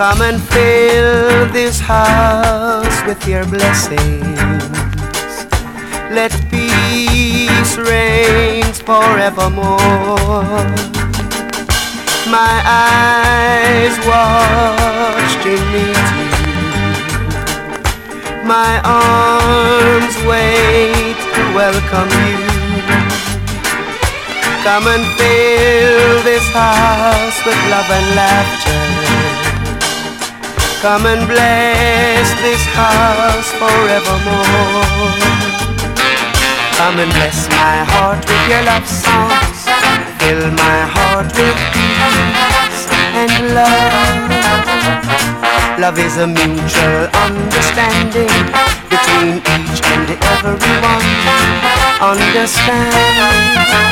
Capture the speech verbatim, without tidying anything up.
Come and fill this house with your blessings. Let peace reign forevermore. My eyes watch to meet you. My arms wait to welcome you. Come and fill this house with love and laughter. Come and bless this house forevermore. Come and bless my heart with your love songs. Fill my heart with peace and love. Love is a mutual understanding between each and everyone. Understand?